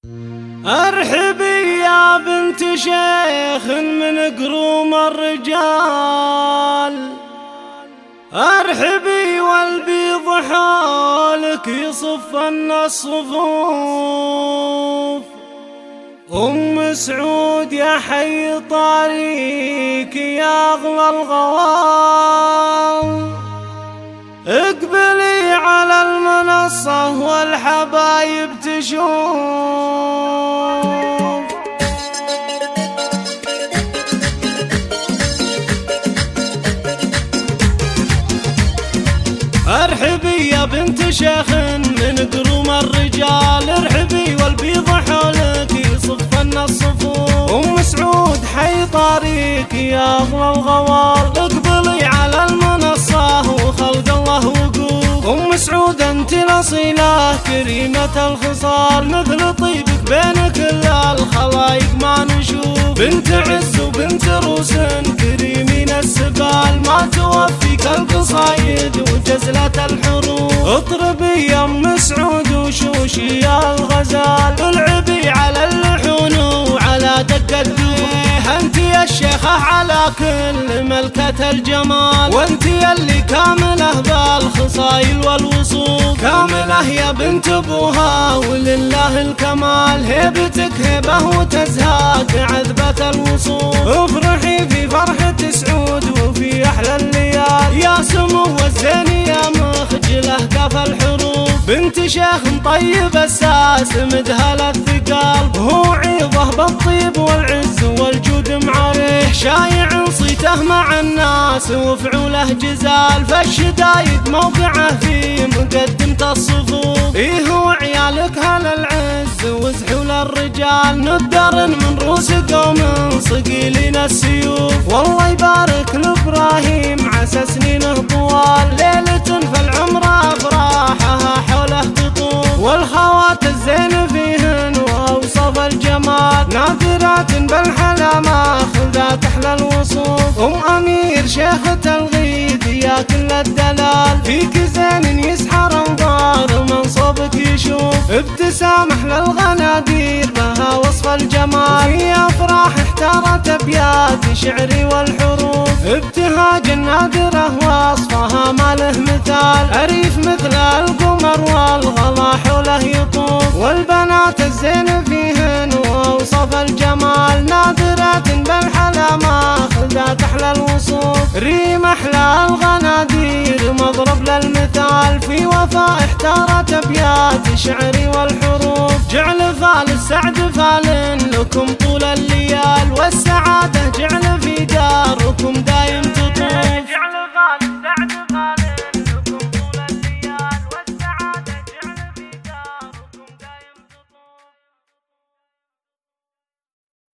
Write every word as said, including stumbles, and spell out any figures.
ارحبي يا بنت شيخ من قروم الرجال، ارحبي والبيض حولك يصفن الصفوف. أم سعود يا حي طريق يا أغلى الغوام، اقبلي على المنصة والحبايب تشوف. ارحبي يا بنت شيخ من قروم الرجال، ارحبي والبيض حولك يصفن الصفوف. أم سعود حي طريق يا أغلى الغوال، اقبلي على المنصة وخلق الله وقوف. أم سعود انت الأصيلة كريمة الخصال، مثل طيبك بين كل الخلايق ما نشوف. بنت عز وبنت روس كريمين السبال، ما توفيك القصايد وجزلة الحروف. اطربي يا ام سعود وشوشي يا الغزال، العبي على اللحون وعلى دق الدوف. انت يا الشيخة على كل ملكة الجمال، وانت يلي كاملة بالخصايل والوصوف. كاملة يا بنت ابوها ولله الكمال، هيبتك هيبة وتزهاك عذبة الوصوف. افرحي في فرحة سعود وفي احلى الليال، يا سمو الزين يا مخجله كف الحروف. بنت شيخ طيب الساس مدهل الثقال، هو عيضه بالطيب والعز والجود معريه. شايع صيته مع الناس وفعوله جزال، فالشدايد موقعه في مقدمة الصفوف. إيه هو عيالك هل العز وزحول الرجال، ندر من روس قوم صقيلين السيوف. والله يبارك لإبراهيم عسى سنينه طوال، ليلة فالعمر أفراحها حوله تطوف. والخوات الزين فيهن وأوصف الجمال، نادرات بالحلا ماخذات أحلى الوصوف. أم أمير شيخة الغيد يا كل الدلال، فيك زين يسحر انظار من صوبك يشوف. ابتسام أحلى الغنادير بها وصف الجمال، في أفراح احتارت أبيات شعري والحروف. ابتهاج النادرة وصفها ما له مثال، أريف مثل القمر والغلا حوله يطوف. والبنات الزين فيهن وأوصف الجمال، نادرات بالحلا ماخذات أحلى الوصوف. ريم أحلى الغنادير مضرب للمثال، في وفاء احتارت أبيات شعري والحروف. جعل فال السعد فال لكم طول الليال، والسعادة جعل